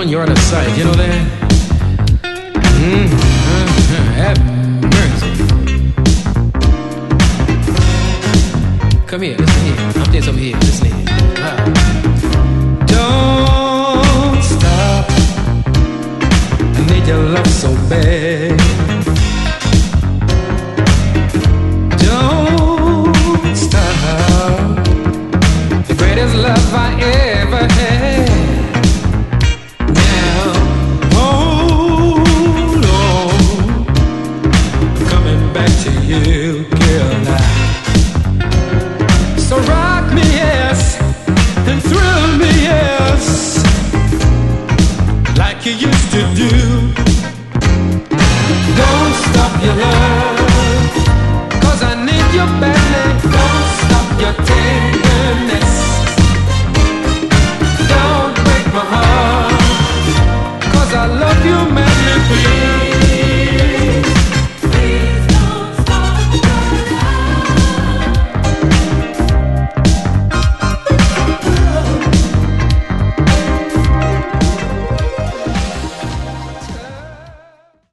one, you're out of sight. You know that? Have mercy. Come here, listen here. I'm this over here, listen here. Don't stop. I need your love so bad.